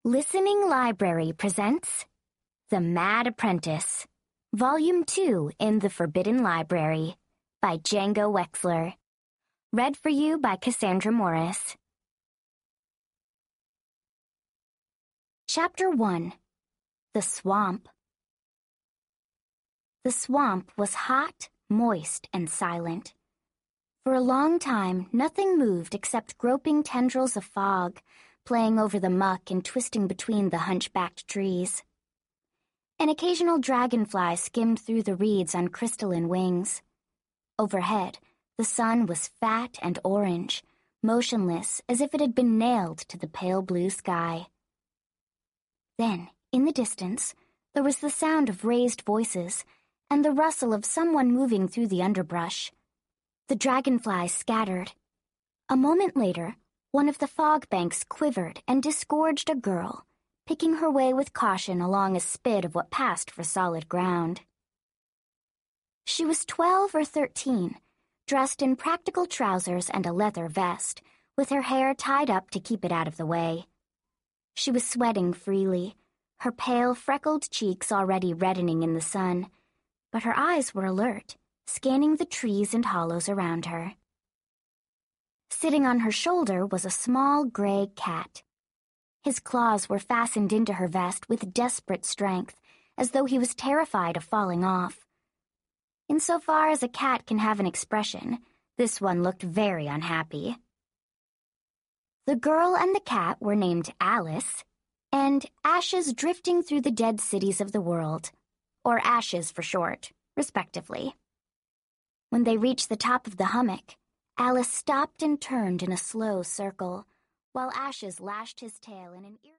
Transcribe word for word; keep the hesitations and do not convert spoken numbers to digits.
Listening Library presents The Mad Apprentice, Volume two in the Forbidden Library by Django Wexler. Read for you by Cassandra Morris. Chapter one. The Swamp. The swamp was hot, moist, and silent. For a long time, nothing moved except groping tendrils of fog, playing over the muck and twisting between the hunchbacked trees. An occasional dragonfly skimmed through the reeds on crystalline wings. Overhead, the sun was fat and orange, motionless as if it had been nailed to the pale blue sky. Then, in the distance, there was the sound of raised voices and the rustle of someone moving through the underbrush. The dragonflies scattered. A moment later, one of the fog banks quivered and disgorged a girl, picking her way with caution along a spit of what passed for solid ground. She was twelve or thirteen, dressed in practical trousers and a leather vest, with her hair tied up to keep it out of the way. She was sweating freely, her pale, freckled cheeks already reddening in the sun, but her eyes were alert, scanning the trees and hollows around her. Sitting on her shoulder was a small gray cat. His claws were fastened into her vest with desperate strength, as though he was terrified of falling off. Insofar as a cat can have an expression, this one looked very unhappy. The girl and the cat were named Alice, and Ashes Drifting Through the Dead Cities of the World, or Ashes for short, respectively. When they reached the top of the hummock, Alice stopped and turned in a slow circle, while Ashes lashed his tail in an